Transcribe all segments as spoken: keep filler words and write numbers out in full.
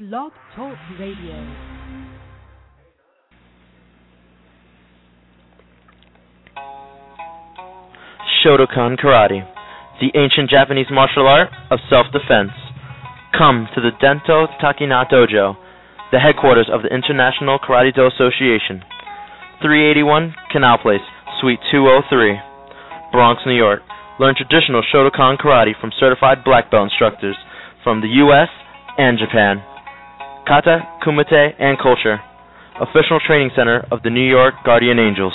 Blog Talk Radio. Shotokan Karate, the ancient Japanese martial art of self-defense. Come to the Dento Takina Dojo, the headquarters of the International Karate Do Association, three eighty-one Canal Place, Suite two oh three, Bronx, New York. Learn traditional Shotokan Karate from certified black belt instructors from the U S and Japan. Kata, Kumite, and Culture, official training center of the New York Guardian Angels.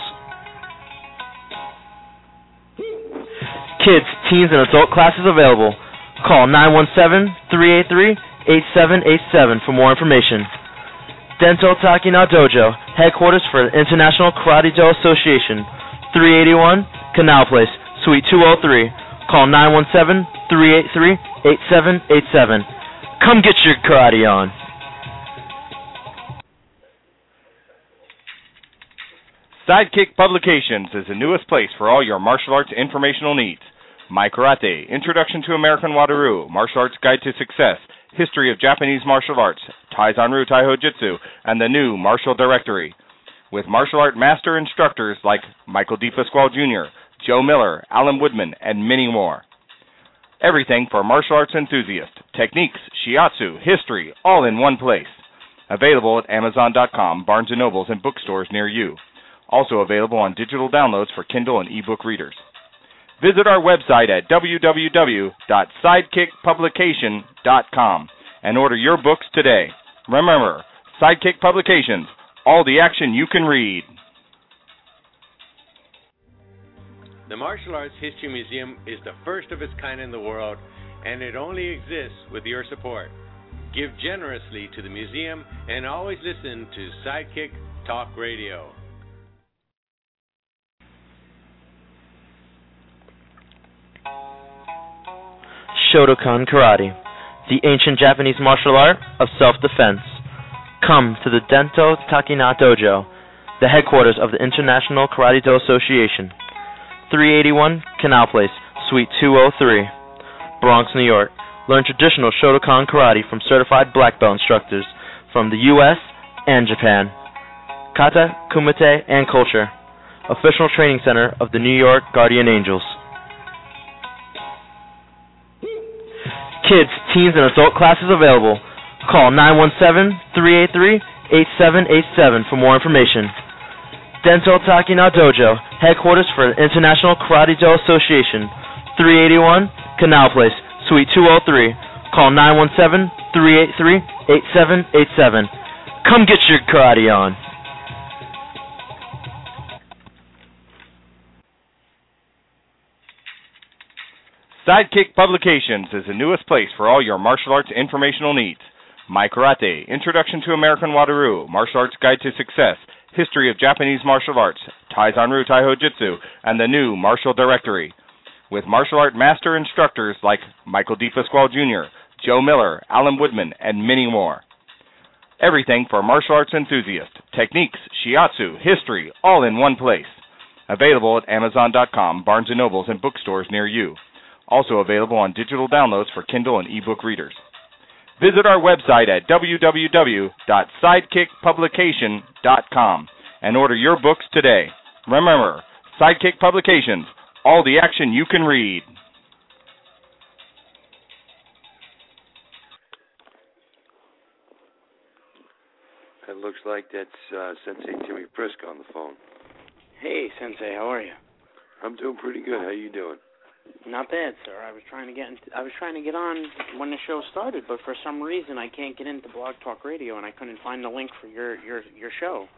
Kids, teens, and adult classes available. Call nine one seven, three eight three, eight seven eight seven for more information. Dento Takina Dojo, headquarters for the International Karate Do Association, three eighty-one Canal Place, Suite two oh three. Call nine one seven, three eight three, eight seven eight seven. Come get your karate on. Sidekick Publications is the newest place for all your martial arts informational needs. My Karate, Introduction to American Wado-Ryu, Martial Arts Guide to Success, History of Japanese Martial Arts, Taizan-Ryu Taiho Jitsu, and the new Martial Directory. With martial art master instructors like Michael D. Pasquale Junior, Joe Miller, Alan Woodman, and many more. Everything for martial arts enthusiasts, techniques, shiatsu, history, all in one place. Available at Amazon dot com, Barnes and Nobles, and bookstores near you. Also available on digital downloads for Kindle and ebook readers. Visit our website at w w w dot sidekick publication dot com and order your books today. Remember, Sidekick Publications, all the action you can read. The Martial Arts History Museum is the first of its kind in the world, and it only exists with your support. Give generously to the museum and always listen to Sidekick Talk Radio. Shotokan Karate, the ancient Japanese martial art of self-defense. Come to the Dento Takina Dojo, the headquarters of the International Karate Do Association, three eighty-one Canal Place, Suite two oh three, Bronx, New York. Learn traditional Shotokan Karate from certified black belt instructors from the U S and Japan. Kata, Kumite, and Culture, official training center of the New York Guardian Angels. Kids, teens, and adult classes available. Call nine one seven, three eight three, eight seven eight seven for more information. Dento Takina Dojo, headquarters for the International Karate Do Association, three eighty-one Canal Place, Suite two oh three. Call nine one seven, three eight three, eight seven eight seven. Come get your karate on. Sidekick Publications is the newest place for all your martial arts informational needs. My Karate, Introduction to American Wado-Ryu, Martial Arts Guide to Success, History of Japanese Martial Arts, Taizan-Ryu Taiho Jitsu, and the new Martial Directory. With martial art master instructors like Michael D. Pasquale Junior, Joe Miller, Alan Woodman, and many more. Everything for martial arts enthusiasts, techniques, shiatsu, history, all in one place. Available at Amazon dot com, Barnes and Nobles, and bookstores near you. Also available on digital downloads for Kindle and ebook readers. Visit our website at w w w dot sidekick publication dot com and order your books today. Remember, Sidekick Publications, all the action you can read. It looks like that's uh, Sensei Timmy Prisk on the phone. Hey, Sensei, how are you? I'm doing pretty good. How you doing? Not bad, sir. I was trying to get into, I was trying to get on when the show started, but for some reason I can't get into Blog Talk Radio, and I couldn't find the link for your your your show.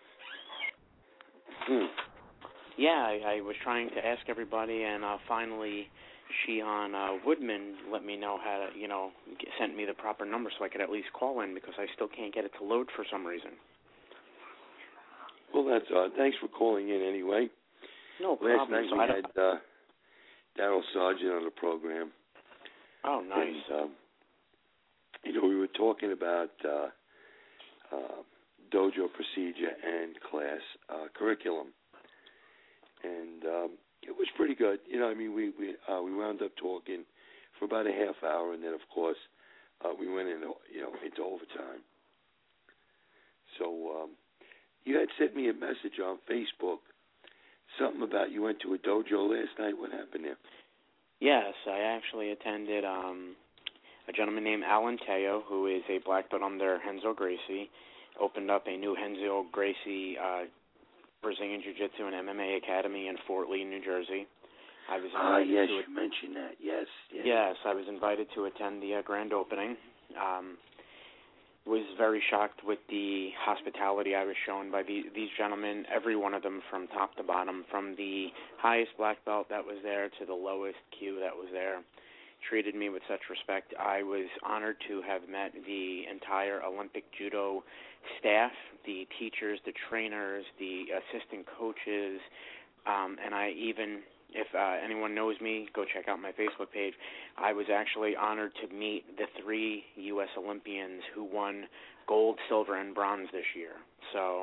Hmm. Yeah, I, I was trying to ask everybody, and uh, finally, Shihan uh, Woodman let me know how to, you know, get, sent me the proper number so I could at least call in because I still can't get it to load for some reason. Well, that's odd. Thanks for calling in anyway. No Last problem. night so we I had uh, Daryl Sargent on the program. Oh, nice. And, um, you know, we were talking about uh, uh, dojo procedure and class uh, curriculum. And um, it was pretty good. You know, I mean, we we uh, we wound up talking for about a half hour, and then, of course, uh, we went in, you know, into overtime. you had sent me a message on Facebook, something about you went to a dojo last night. What happened there? Yes, I actually attended um, a gentleman named Alan Teo, who is a black belt under Renzo Gracie, opened up a new Renzo Gracie uh, Brazilian Jiu-Jitsu and M M A Academy in Fort Lee, New Jersey. I was Ah, invited yes, to you mentioned that. Yes, yes. Yes, I was invited to attend the uh, grand opening. Um, was very shocked with the hospitality I was shown by the, these gentlemen, every one of them from top to bottom, from the highest black belt that was there to the lowest Q that was there, treated me with such respect. I was honored to have met the entire Olympic judo staff, the teachers, the trainers, the assistant coaches, um, and I even, if uh, anyone knows me, go check out my Facebook page. I was actually honored to meet the three U S Olympians who won gold, silver, and bronze this year. So,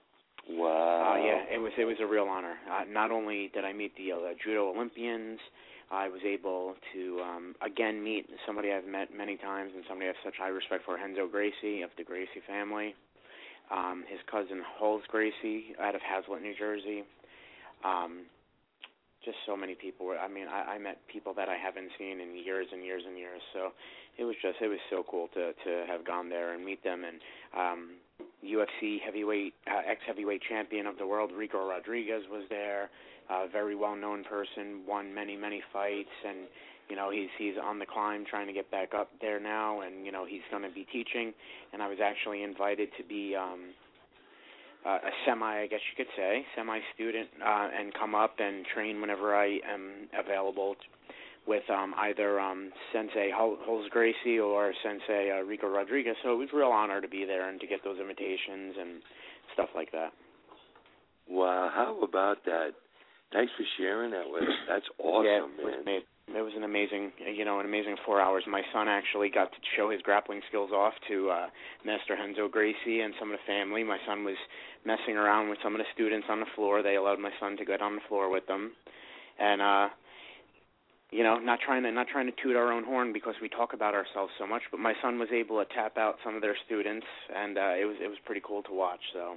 wow. Uh, yeah, it was it was a real honor. Uh, not only did I meet the uh, judo Olympians, I was able to um, again meet somebody I've met many times and somebody I have such high respect for, Renzo Gracie of the Gracie family. Um, his cousin Hulse Gracie out of Hazlet, New Jersey. Um, just so many people. I mean, I, I met people that I haven't seen in years and years and years. So it was just, it was so cool to to have gone there and meet them. And um, U F C heavyweight, uh, ex-heavyweight champion of the world, Rico Rodriguez, was there. A very well-known person, won many, many fights, and you know he's he's on the climb, trying to get back up there now. And you know he's going to be teaching. And I was actually invited to be. Um, Uh, a semi, I guess you could say, semi-student, uh, and come up and train whenever I am available t- with um, either um, Sensei Hulse Gracie or Sensei uh, Rico Rodriguez. So it was a real honor to be there and to get those invitations and stuff like that. Wow, how about that? Thanks for sharing that with us. That's awesome, yeah, it was man. Amazing. It was an amazing, you know, an amazing four hours. My son actually got to show his grappling skills off to uh, Master Renzo Gracie and some of the family. My son was messing around with some of the students on the floor. They allowed my son to get on the floor with them, and uh, you know, not trying to not trying to toot our own horn because we talk about ourselves so much. But my son was able to tap out some of their students, and uh, it was it was pretty cool to watch. So.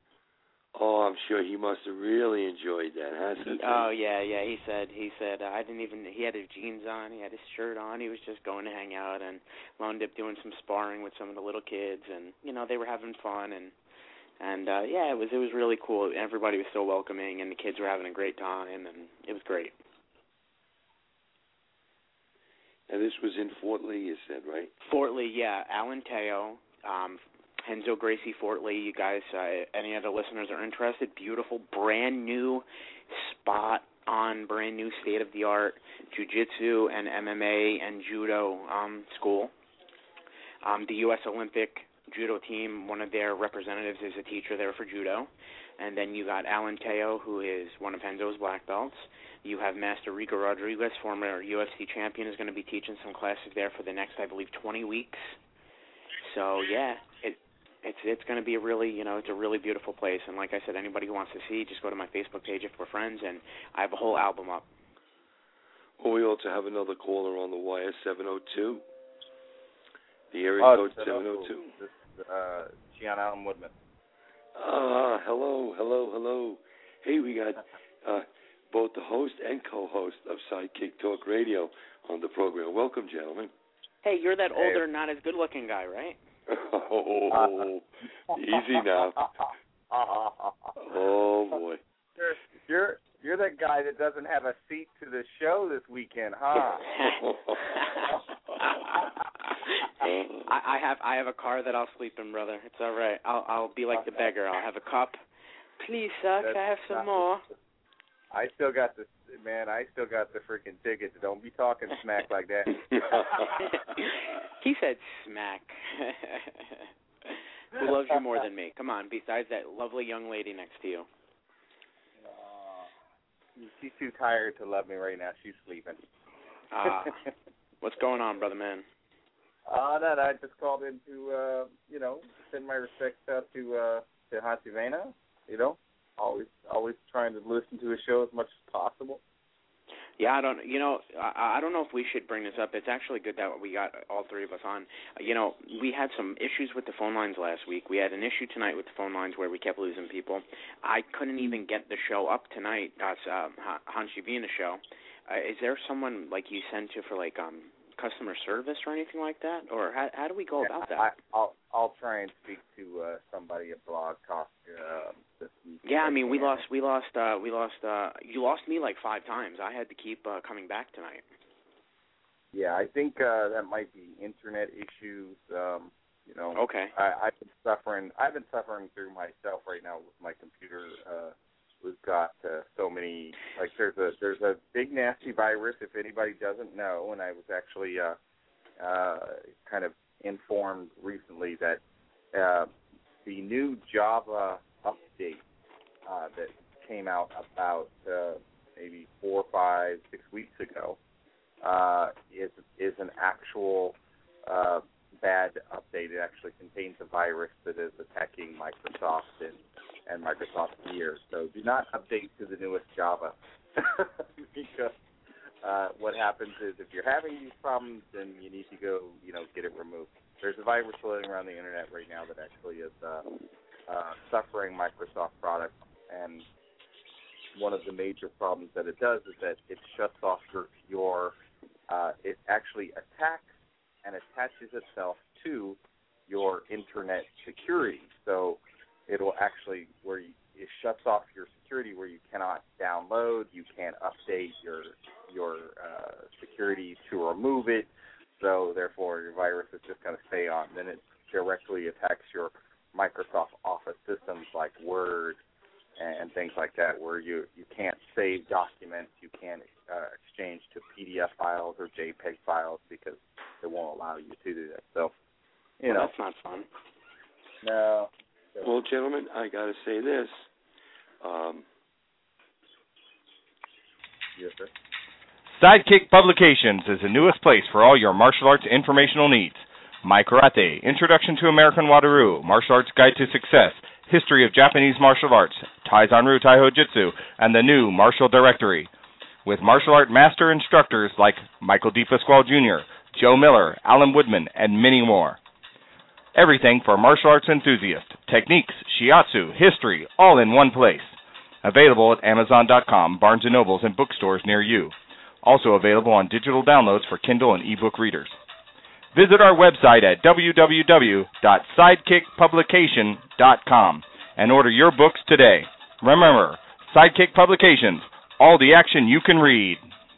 Oh, I'm sure he must have really enjoyed that, huh? He, oh yeah, yeah. He said he said uh, I didn't even. He had his jeans on. He had his shirt on. He was just going to hang out and wound up doing some sparring with some of the little kids, and you know they were having fun and and uh, yeah, it was it was really cool. Everybody was so welcoming, and the kids were having a great time, and it was great. And this was in Fort Lee, you said, right? Fort Lee, yeah. Alan Teo. Um, Renzo Gracie, Fort Lee, you guys, uh, any other listeners are interested, beautiful, brand new spot on, brand new state-of-the-art jiu-jitsu and M M A and judo um, school. Um, the U S Olympic judo team, one of their representatives is a teacher there for judo. And then you got Alan Teo, who is one of Renzo's black belts. You have Master Rico Rodriguez, former U F C champion, is going to be teaching some classes there for the next, I believe, twenty weeks. So, yeah, it, It's it's going to be a really, you know, it's a really beautiful place. And like I said, anybody who wants to see, just go to my Facebook page if we're friends, and I have a whole album up. Well, we also have another caller on the wire, seven oh two. The area oh, code seven oh two. This is uh, Gian Allen Woodman. Ah, hello, hello, hello. Hey, we got uh, both the host and co-host of Sidekick Talk Radio on the program. Welcome, gentlemen. Hey, you're that Hey. older, not as good-looking guy, right? Oh, easy now. Oh boy. You're, you're you're that guy that doesn't have a seat to the show this weekend, huh? I, I have I have a car that I'll sleep in, brother. It's all right. I'll I'll be like the beggar. I'll have a cup. Please, sir, can I have some more? I still got the man. I still got the freaking tickets. Don't be talking smack like that. He said smack. Who loves you more than me? Come on, besides that lovely young lady next to you. Uh, she's too tired to love me right now. She's sleeping. Ah, what's going on, brother man? Uh, that I just called in to, uh, you know, send my respects out to uh, to Hansivena. You know, always always trying to listen to his show as much as possible. Yeah, I don't. You know, I, I don't know if we should bring this up. It's actually good that we got all three of us on. You know, we had some issues with the phone lines last week. We had an issue tonight with the phone lines where we kept losing people. I couldn't even get the show up tonight. That's uh, Hanshi Vina show. Uh, is there someone like you send to for like um customer service or anything like that, or how how do we go yeah, about that? I, I'll I'll try and speak to uh, somebody at Blog Talk uh, this week. Yeah, I mean we lost we lost uh, we lost uh, you lost me like five times. I had to keep uh, coming back tonight. Yeah, I think uh, that might be internet issues. Um, you know, okay. I, I've been suffering. I've been suffering through myself right now with my computer. Uh, we've got uh, so many. Like there's a there's a big nasty virus. If anybody doesn't know, and I was actually uh, uh, kind of informed recently that uh, the new Java update uh, that came out about uh, maybe four, five, six weeks ago uh, is is an actual uh, bad update. It actually contains a virus that is attacking Microsoft and, and Microsoft Gear. So do not update to the newest Java because uh, what happens is if you're having these problems, then you need to go, you know, get it removed. There's a virus floating around the internet right now that actually is uh, uh, suffering Microsoft products, and one of the major problems that it does is that it shuts off your, your uh, it actually attacks and attaches itself to your internet security. So it'll actually, where you, it shuts off your security where you cannot download, you can't update your your uh, security to remove it. So therefore, your virus is just going to stay on. Then it directly attacks your Microsoft Office systems like Word and things like that, where you, you can't save documents, you can't uh, exchange to P D F files or JPEG files because it won't allow you to do that. So, you well, know. That's not fun. No. Well, gentlemen, I got to say this. Um, yes, sir. Sidekick Publications is the newest place for all your martial arts informational needs. My Karate, Introduction to American Wado-Ryu, Martial Arts Guide to Success, History of Japanese Martial Arts, Taizanryu Taiho Jitsu, and the new Martial Directory. With martial art master instructors like Michael D. Pasquale Junior, Joe Miller, Alan Woodman, and many more. Everything for martial arts enthusiasts, techniques, shiatsu, history, all in one place. Available at Amazon dot com, Barnes and Nobles, and bookstores near you. Also available on digital downloads for Kindle and ebook readers. Visit our website at w w w dot sidekick publication dot com and order your books today. Remember, Sidekick Publications, all the action you can read.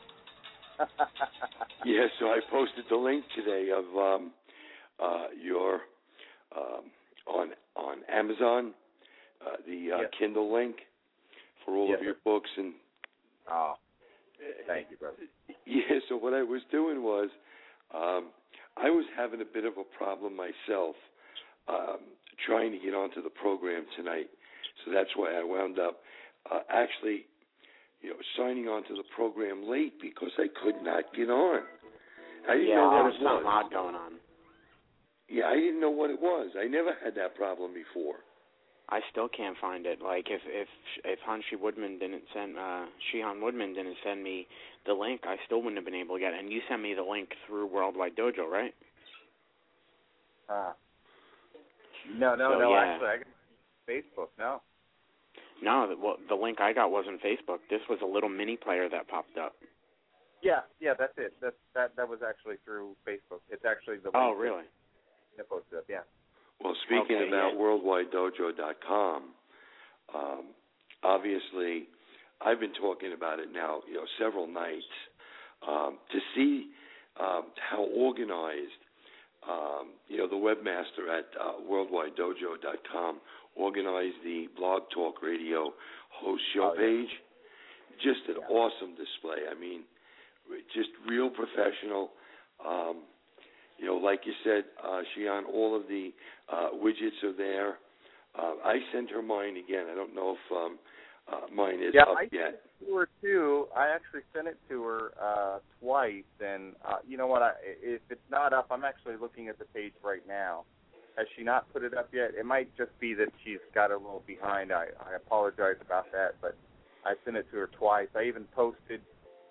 Yeah, so I posted the link today of um, uh, your um, on on Amazon, uh, the uh, yes. Kindle link for all yes, of your sir. books. And oh, thank you, brother. Yeah, so what I was doing was um, I was having a bit of a problem myself um, trying to get onto the program tonight. So that's why I wound up uh, actually, you know, signing on to the program late because I could not get on. I didn't yeah, know there what was it was. something odd going on. Yeah, I didn't know what it was. I never had that problem before. I still can't find it. Like if if if Hanshi Woodman didn't send uh Shihan Woodman didn't send me the link, I still wouldn't have been able to get it. And you sent me the link through Worldwide Dojo, right? Uh, no, no, so, no. yeah. Actually, I got Facebook. No. No, the, well, the link I got wasn't Facebook. This was a little mini player that popped up. Yeah, yeah, that's it. That that that was actually through Facebook. It's actually the link Oh, really? that posted up. Yeah. Well, speaking Okay, about yeah. worldwide dojo dot com, um, obviously, I've been talking about it now, you know, several nights. Um, to see um, how organized, um, you know, the webmaster at uh, worldwide dojo dot com organized the Blog Talk Radio host show Oh, yeah. page. Just an Yeah. awesome display. I mean, just real professional. Um, You know, like you said, uh, Shihan, all of the uh, widgets are there. Uh, I sent her mine again. I don't know if um, uh, mine is Yeah, up I yet. sent it to her too. I actually sent it to her uh, twice, and uh, you know what? I, if it's not up, I'm actually looking at the page right now. Has she not put it up yet? It might just be that she's got a little behind. I, I apologize about that, but I sent it to her twice. I even posted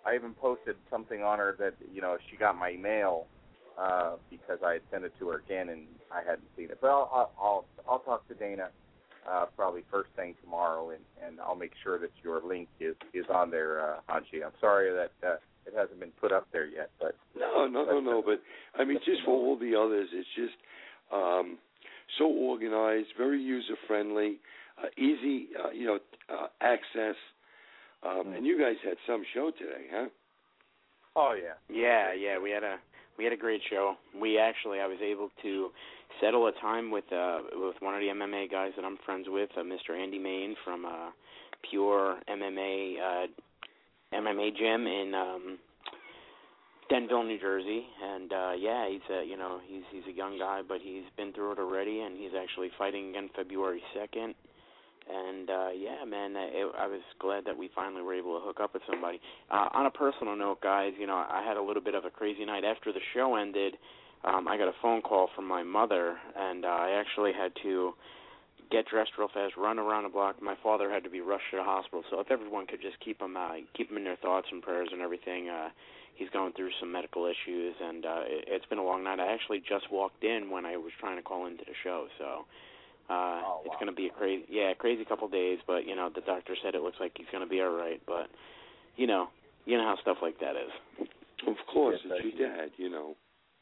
I even posted something on her that, you know, she got my mail uh, because I had sent it to her again and I hadn't seen it. But I'll I'll I'll talk to Dana uh, probably first thing tomorrow, and, and I'll make sure that your link is, is on there, uh, Hanshi. I'm sorry that uh, it hasn't been put up there yet, but no, no, no, no. But I mean, just for all the others, it's just um, so organized, very user friendly, uh, easy, uh, you know, uh, access. Um, and you guys had some show today, huh? Oh yeah. Yeah, yeah. We had a we had a great show. We actually, I was able to settle a time with uh with one of the M M A guys that I'm friends with, uh, Mister Andy Main from uh, Pure M M A uh, M M A Gym in um, Denville, New Jersey. And uh, yeah, he's a you know he's he's a young guy, but he's been through it already, and he's actually fighting again February second. And, uh, yeah, man, it, I was glad that we finally were able to hook up with somebody. Uh, on a personal note, guys, you know, I had a little bit of a crazy night. After the show ended, um, I got a phone call from my mother, and uh, I actually had to get dressed real fast, run around the block. My father had to be rushed to the hospital. So if everyone could just keep him, uh, keep him in their thoughts and prayers and everything. Uh, he's going through some medical issues, and uh, it, it's been a long night. I actually just walked in when I was trying to call into the show, so... Uh, oh, wow. It's going to be a crazy, yeah, crazy couple days, but, you know, the doctor said it looks like he's going to be all right, but, you know, you know how stuff like that is. Of course, yes, it's your dad, you know.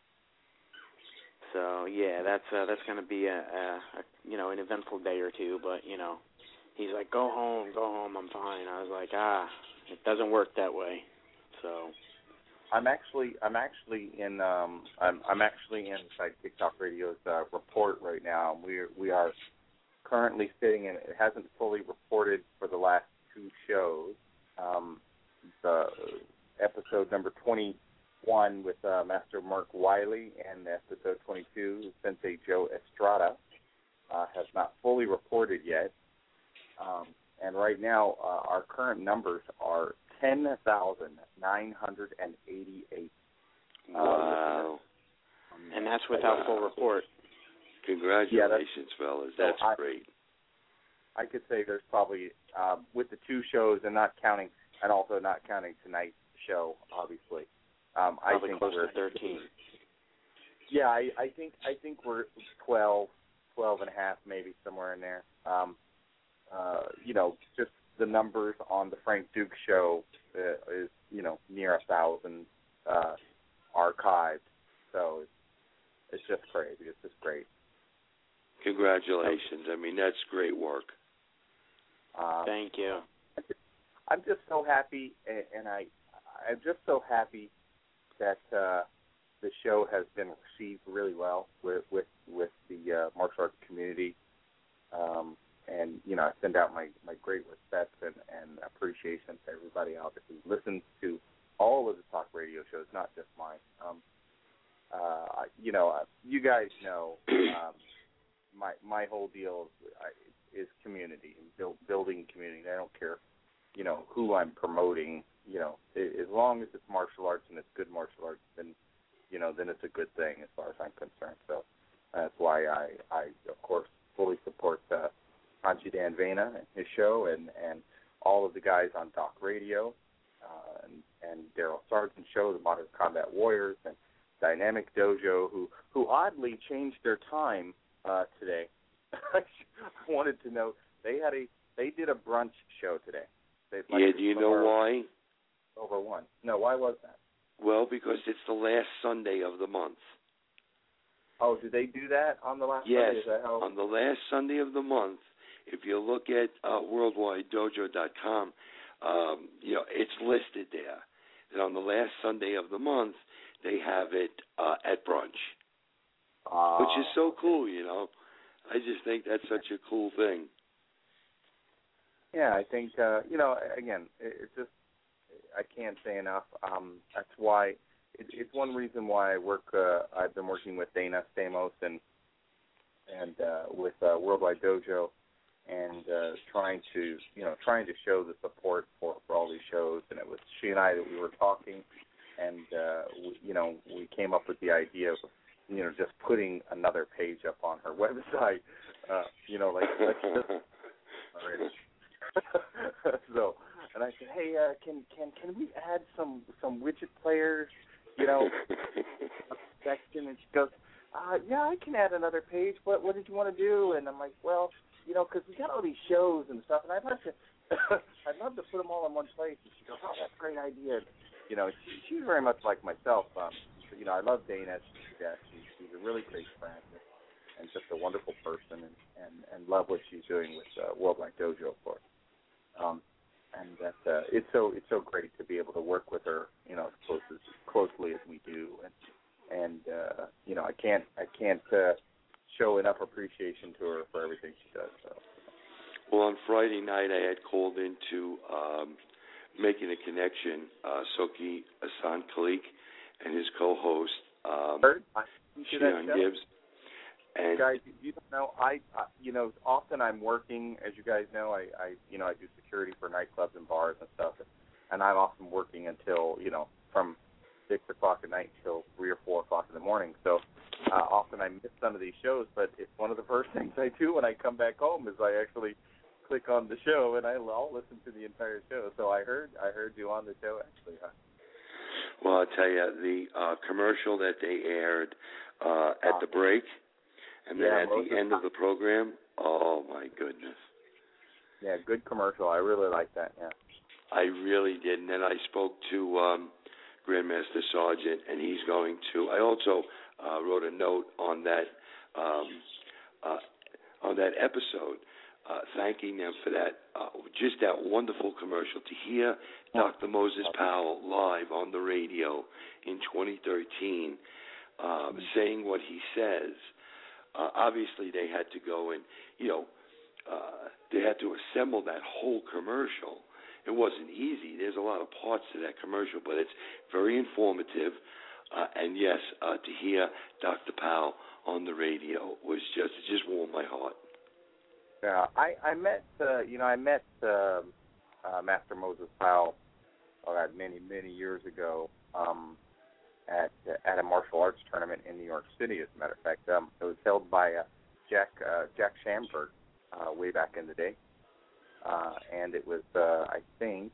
So, yeah, that's uh, that's going to be, a, a, a, you know, an eventful day or two, but, you know, he's like, go home, go home, I'm fine. I was like, ah, it doesn't work that way, so... I'm actually I'm actually in um I'm I'm actually in Sidekick Talk Radio's uh, report right now. We we are currently sitting in. It hasn't fully reported for the last two shows. Um, the episode number twenty-one with uh, Master Mark Wiley and episode twenty-two, Sensei Joe Estrada, uh, has not fully reported yet. Um, and right now, uh, our current numbers are ten thousand nine hundred eighty-eight. Wow. Uh, and that's without wow. full report. Congratulations, yeah, fellas. That's so I, great. I could say there's probably, um, with the two shows and not counting, and also not counting tonight's show, obviously. Um, I probably think close we're to thirteen. Yeah, I, I think I think we're twelve, twelve and a half, maybe somewhere in there. Um, uh, you know, just the numbers on the Frank Duke show uh, is, you know, near a thousand uh, archived. So it's, it's just crazy. It's just great. Congratulations. I mean, that's great work. Uh, Thank you. I'm just so happy, and I, I'm just so happy that uh, the show has been received really well with with, with the uh, martial arts community. Um, and, you know, I send out my, my great respects and, and appreciation to everybody out there who listens to all of the talk radio shows, not just mine. Um, uh, you know, you guys know um, my my whole deal is, is community, build, building community. I don't care, you know, who I'm promoting. You know, as long as it's martial arts and it's good martial arts, then, you know, then it's a good thing as far as I'm concerned. So that's why I, I of course, fully support uh, Hanshi Dan Vena and his show, and, and all of the guys on Talk Radio, uh, and, and Daryl Sargent's show, the Modern Combat Warriors, and Dynamic Dojo, who, who oddly changed their time uh, today. I wanted to know they had a they did a brunch show today. They'd like yeah, do you know why? Over one. No, why was that? Well, because it's the last Sunday of the month. Oh, did they do that on the last yes, Sunday? Is that how? On the last Sunday of the month, if you look at uh, worldwide dojo dot com, um, you know, it's listed there. And on the last Sunday of the month, they have it uh, at brunch, uh, which is so cool, you know. I just think that's such a cool thing. Yeah, I think, uh, you know, again, it, it's just, I can't say enough. Um, that's why, it, it's one reason why I work, uh, I've been working with Dana Stamos and and uh, with uh, Worldwide Dojo, and uh, trying to, you know, trying to show the support for, for all these shows. And it was she and I that we were talking, and, uh, we, you know, we came up with the idea of, you know, just putting another page up on her website, uh, you know, like, let's just, already. So, and I said, hey, uh, can can can we add some some widget players, you know, section? And she goes, uh, yeah, I can add another page. What what did you want to do? And I'm like, well, you know, because we got all these shows and stuff, and I'd love to I'd love to put them all in one place. And she goes, oh, that's a great idea. You know, she, she's very much like myself. Um, you know, I love Dana. She's, uh, she's, she's a really great friend and just a wonderful person, and, and, and love what she's doing with uh, Worldwide Dojo, of course. Um, and that uh, it's so it's so great to be able to work with her, you know, as close as closely as we do, and and uh, you know, I can't I can't uh, show enough appreciation to her for everything she does. So. Well, on Friday night, I had called into um, Making a Connection, uh, Soki Asan Kalik and his co-host, um, Shion Gibbs. And guys, you don't know, I, I, you know, often I'm working, as you guys know, I, I, you know, I do security for nightclubs and bars and stuff, and I'm often working until, you know, from six o'clock at night until three or four o'clock in the morning. So uh, often I miss some of these shows, but it's one of the first things I do when I come back home is I actually click on the show and I, I'll listen to the entire show. So I heard, I heard you on the show actually. Huh? Well, I'll tell you, the uh, commercial that they aired uh, at the break, and then yeah, at the end of the program, oh, my goodness. Yeah, good commercial. I really like that, yeah. I really did. And then I spoke to um, Grandmaster Sergeant, and he's going to, I also uh, wrote a note on that um, uh, on that episode, uh, thanking them for that, uh, just that wonderful commercial. To hear Doctor Moses Powell live on the radio in twenty thirteen uh, saying what he says, uh, obviously they had to go and, you know, uh, they had to assemble that whole commercial. It wasn't easy. There's a lot of parts to that commercial, but it's very informative. Uh, and yes, uh, to hear Doctor Powell on the radio was just it just warmed my heart. Yeah, I I met uh, you know I met uh, uh, Master Moses Powell uh, many many years ago um, at at a martial arts tournament in New York City. As a matter of fact, um, it was held by uh, Jack uh, Jack Shamberg uh, way back in the day. Uh, and it was, uh, I think,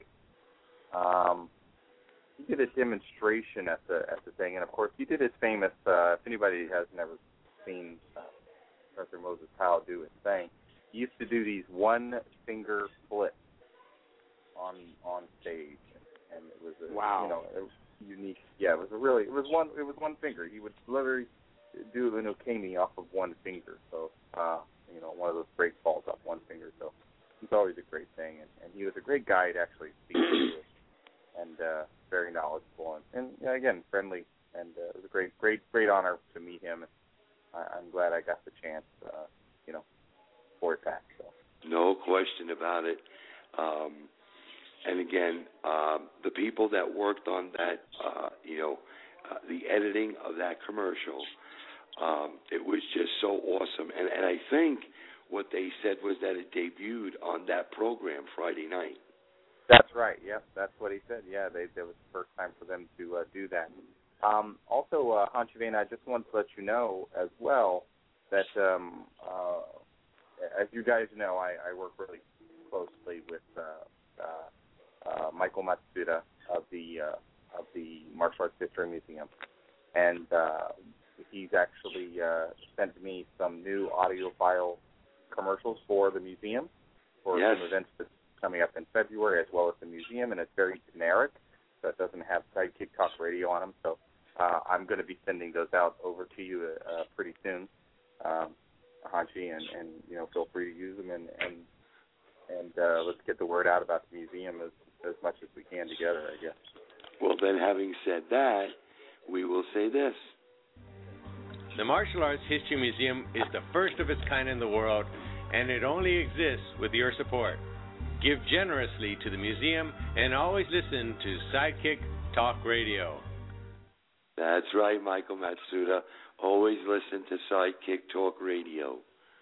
um, he did a demonstration at the at the thing, and of course he did his famous. Uh, if anybody has never seen uh, Professor Moses Powell do his thing, he used to do these one finger flips on on stage, and it was a, wow, you know, it was unique. Yeah, it was a really it was one it was one finger. He would literally do an ukemi off of one finger. So uh, you know, one of those break falls off one finger. So. It's always a great thing, and, and he was a great guy to actually speak to, and uh, very knowledgeable, and, and you know, again, friendly, and uh, it was a great, great, great honor to meet him. I, I'm glad I got the chance, uh, you know, for it back. So. No question about it. Um, and again, um, the people that worked on that, uh, you know, uh, the editing of that commercial, um, it was just so awesome, and and I think. What they said was that it debuted on that program Friday night. That's right. Yep, that's what he said. Yeah, they, that was the first time for them to uh, do that. Um, also, uh, Hanchivane, I just wanted to let you know as well that, um, uh, as you guys know, I, I work really closely with uh, uh, uh, Michael Matsuda of the uh, of the Martial Arts History Museum, and uh, he's actually uh, sent me some new audio files. Commercials for the museum, for yes. some events that's coming up in February, as well as the museum, and it's very generic, so it doesn't have Sidekick Talk Radio on them. So uh, I'm going to be sending those out over to you uh, pretty soon, um, Hanchi, and, and you know, feel free to use them, and and and uh, let's get the word out about the museum as as much as we can together, I guess. Well, then, having said that, we will say this. The Martial Arts History Museum is the first of its kind in the world, and it only exists with your support. Give generously to the museum and always listen to Sidekick Talk Radio. That's right, Michael Matsuda. Always listen to Sidekick Talk Radio.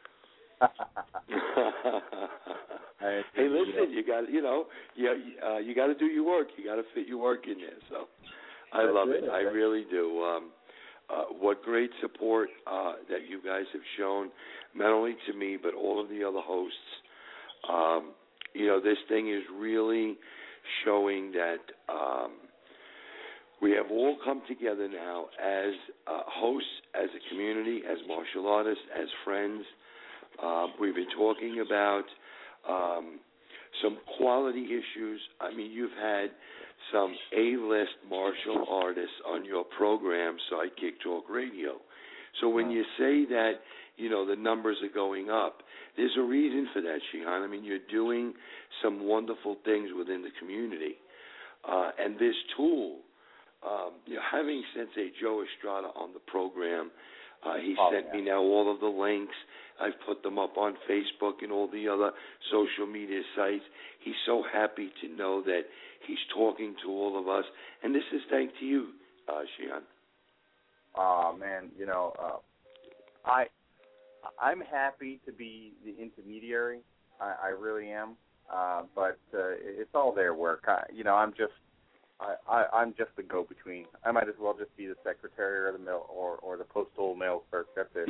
Hey, listen, you got you know, yeah, uh, you got to do your work. You got to fit your work in there. So, I That's love it. it. I really do. Um, Uh, what great support uh, that you guys have shown, not only to me, but all of the other hosts. Um, you know, this thing is really showing that um, we have all come together now as uh, hosts, as a community, as martial artists, as friends. Uh, we've been talking about um, some quality issues. I mean, you've had some A-list martial artists on your program, Sidekick Talk Radio. So when you say that, you know, the numbers are going up, there's a reason for that, Shihan. I mean, you're doing some wonderful things within the community. Uh, and this tool, um, you know, having Sensei Joe Estrada on the program, uh, he oh, sent yeah. me now all of the links. I've put them up on Facebook and all the other social media sites. He's so happy to know that he's talking to all of us. And this is thanks to you, uh, Shihan. Oh, man, you know, uh, I, I'm happy to be the intermediary. I, I really am. Uh, but uh, it's all their work. I, you know, I'm just, I, I, I'm just the go-between. I might as well just be the secretary or the mail or, or the postal mail clerk. That's it.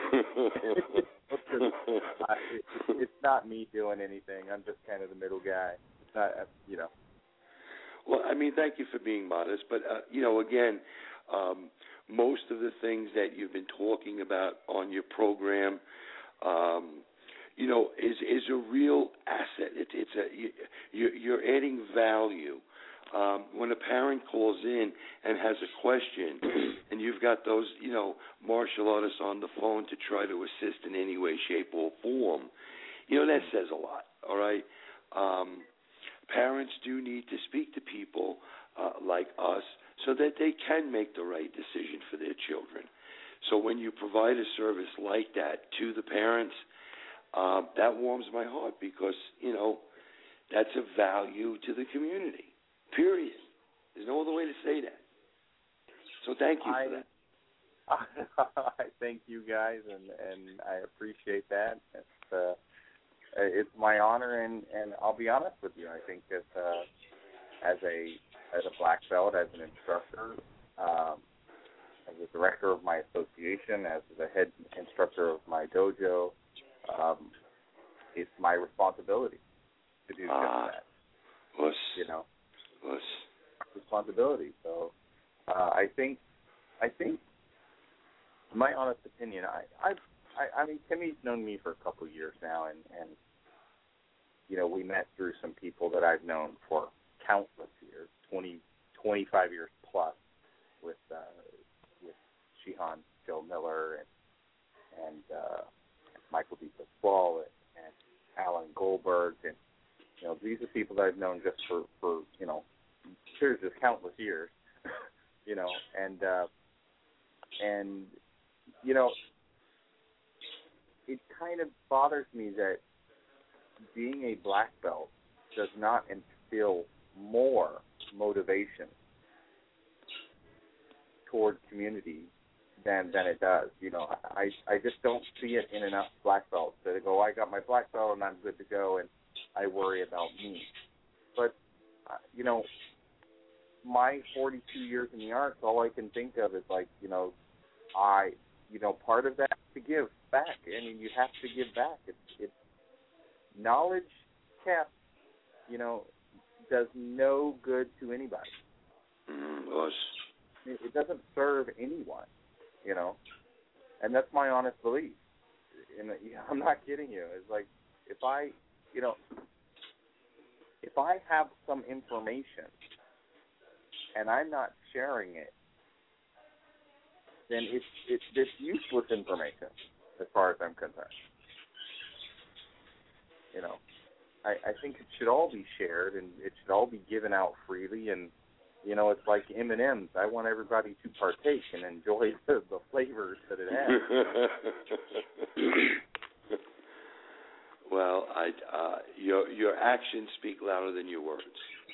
I, it. It's not me doing anything. I'm just kind of the middle guy. It's not, you know. Well, I mean, thank you for being modest. But, uh, you know, again, um, most of the things that you've been talking about on your program, um, you know, is is a real asset. It, it's a you, you're adding value. Um, when a parent calls in and has a question, and you've got those, you know, martial artists on the phone to try to assist in any way, shape, or form, you know, that says a lot. All right. Um, parents do need to speak to people uh, like us, so that they can make the right decision for their children. So when you provide a service like that to the parents, uh, that warms my heart because, you know, that's a value to the community, period. There's no other way to say that. So thank you I, for that. I thank you guys, and, and I appreciate that. It's, uh, it's my honor, and, and I'll be honest with you. I think that uh, as a as a black belt, as an instructor, um, as a director of my association, as the head instructor of my dojo, um, it's my responsibility to do just uh, that. Was, you know, was. responsibility. So uh, I think, I think, in my honest opinion, I, I, I, I mean, Timmy's known me for a couple of years now, and, and you know, we met through some people that I've known for countless years. twenty, twenty-five years plus with uh, with Shihan, Joe Miller, and and uh, Michael D. Pasquale, and, and Alan Goldberg, and you know these are people that I've known just for, for you know, sure, just countless years, you know, and uh, and you know, it kind of bothers me that being a black belt does not instill more motivation toward community than than it does. You know, I I just don't see it in enough black belts that they go, I got my black belt and I'm good to go, and I worry about me. But uh, you know, my forty-two years in the arts, all I can think of is like, you know, I, you know, part of that is to give back. I mean, you have to give back. It's it's knowledge kept, you know, does no good to anybody. Mm, it, it doesn't serve anyone, you know, and that's my honest belief. And I'm not kidding you. It's like if I, you know, if I have some information and I'm not sharing it, then it's it's it's useless information as far as I'm concerned. You know, I, I think it should all be shared and it should all be given out freely. And you know, it's like M and M's. I want everybody to partake and enjoy the, the flavors that it has. Well, I uh, your your actions speak louder than your words.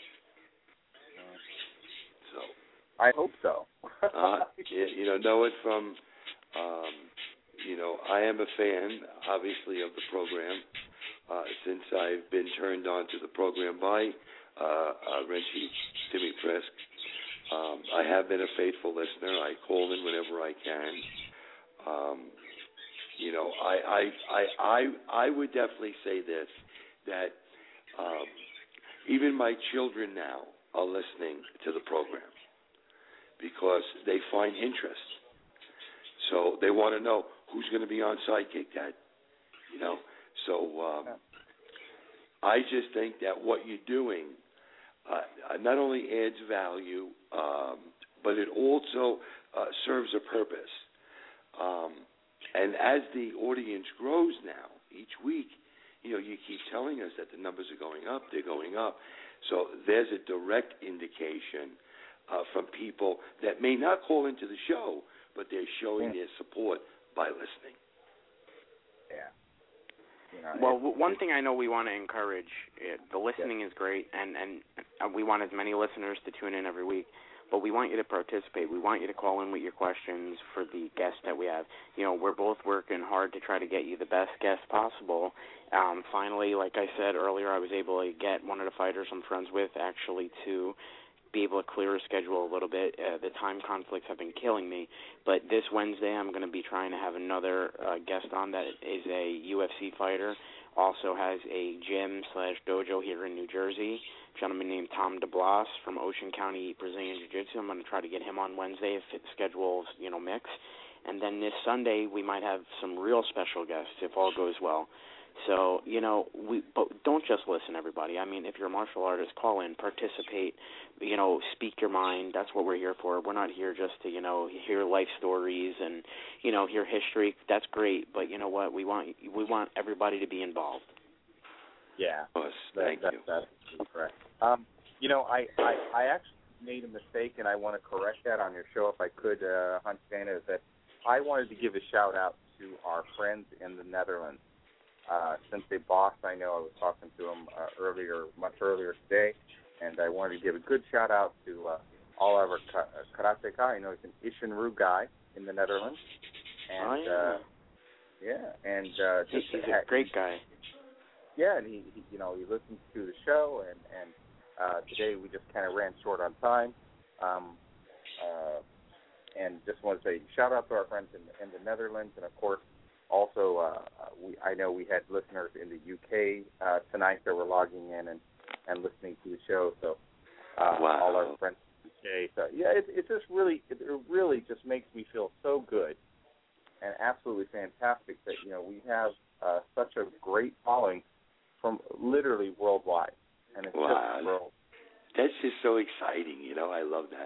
So I hope so. uh, you, you know, know it from. Um, you know, I am a fan, obviously, of the program. Uh, since I've been turned on to the program by uh, uh, Renshi Timmy Frisk, um, I have been a faithful listener. I call in whenever I can. Um, you know, I, I I I I would definitely say this, that um, even my children now, are listening to the program because they find interest. So they want to know who's going to be on Sidekick, Dad. You know, so um, I just think that what you're doing uh, not only adds value, um, but it also uh, serves a purpose. Um, and as the audience grows now, each week, you know, you keep telling us that the numbers are going up, they're going up. So there's a direct indication uh, from people that may not call into the show, but they're showing their support by listening. Yeah. You know, well, it, one thing I know we want to encourage, it, the listening yeah. is great, and, and we want as many listeners to tune in every week, but we want you to participate. We want you to call in with your questions for the guests that we have. You know, we're both working hard to try to get you the best guest possible. Um, finally, like I said earlier, I was able to get one of the fighters I'm friends with actually to be able to clear a schedule a little bit. Uh, the time conflicts have been killing me, but this Wednesday I'm going to be trying to have another uh, guest on that is a U F C fighter, also has a gym slash dojo here in New Jersey, a gentleman named Tom DeBlas from Ocean County Brazilian Jiu-Jitsu. I'm going to try to get him on Wednesday if the schedules, you know, mix. And then this Sunday we might have some real special guests if all goes well. So, you know, we but don't just listen, everybody. I mean, if you're a martial artist, call in, participate, you know, speak your mind. That's what we're here for. We're not here just to, you know, hear life stories and, you know, hear history. That's great, but you know what? We want we want everybody to be involved. Yeah. Yes, thank that, you. That, that's correct. Um, you know, I, I, I actually made a mistake, and I want to correct that on your show if I could, uh, Hunt Dana, is that I wanted to give a shout-out to our friends in the Netherlands. Uh, Sensei Boss, I know I was talking to him uh, earlier, much earlier today, and I wanted to give a good shout out to uh, all of our ka- karateka. I know he's an Ishinru guy in the Netherlands, and oh, yeah, uh, yeah, and uh, he's, just he's ha- a great guy. Yeah, and he, he, you know, he listens to the show, and and uh, today we just kind of ran short on time, um, uh, and just want to say shout out to our friends in, in the Netherlands, and of course. Also, uh, we, I know we had listeners in the U K uh, tonight that were logging in and, and listening to the show. So, uh, wow. all our friends in the U K. So, yeah, it, it just really, it, it really just makes me feel so good and absolutely fantastic that you know we have uh, such a great following from literally worldwide, and it's wow. just world. That's just so exciting. You know, I love that.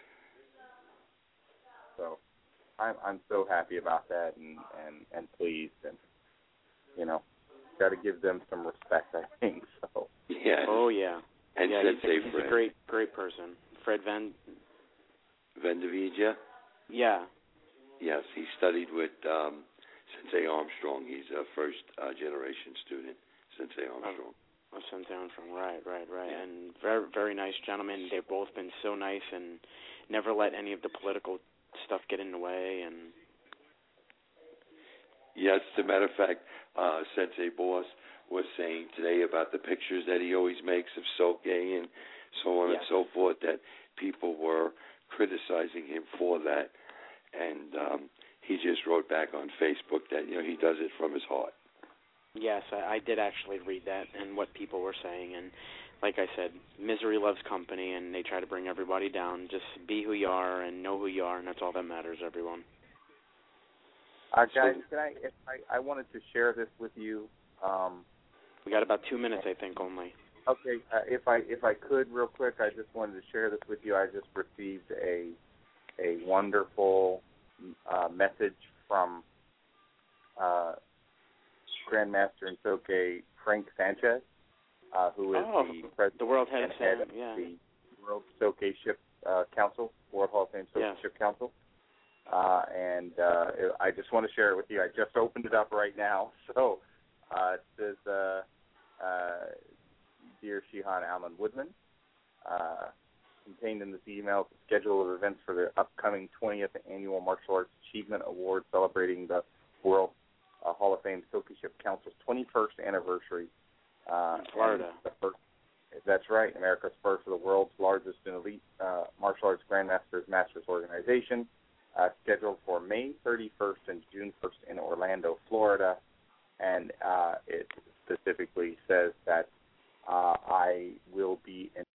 So. I'm I'm so happy about that and, and, and pleased and you know got to give them some respect I think so yeah oh yeah and yeah Sensei he's, a, he's Fred. a great great person Fred Van Vendavija yeah yes he studied with um, Sensei Armstrong. He's a first uh, generation student. Sensei Armstrong. Oh, oh Sensei Armstrong right right right yeah. And very very nice gentlemen. They've both been so nice and never let any of the political stuff get in the way. And yes, as a matter of fact, uh, Sensei Boss was saying today about the pictures that he always makes of Soke and so on yes. and so forth, that people were criticizing him for that. And um, he just wrote back on Facebook that, you know, he does it from his heart. Yes, I, I did actually read that and what people were saying. And like I said, misery loves company, and they try to bring everybody down. Just be who you are and know who you are, and that's all that matters, everyone. Uh, guys, can I, if I, I wanted to share this with you. Um, we got about two minutes, I think, only. Okay, uh, if I if I could, real quick, I just wanted to share this with you. I just received a a wonderful uh, message from uh, Grandmaster in Soke Frank Sanchez. Uh, who is oh, the president the world head and of, head of yeah. the World Soke Ship uh, Council, World Hall of Fame Soke yes. Ship Council. Uh, and uh, I just want to share it with you. I just opened it up right now. So uh, it says, uh, uh, Dear Shihan Allen Woodman, uh, contained in this email is the schedule of events for the upcoming twentieth Annual Martial Arts Achievement Award celebrating the World uh, Hall of Fame Soke Ship Council's twenty-first anniversary. Uh, in Florida. The first, that's right, America's first of the world's largest and elite uh, martial arts grandmasters masters organization, uh, scheduled for May thirty-first and June first in Orlando, Florida. And uh, it specifically says that uh, I will be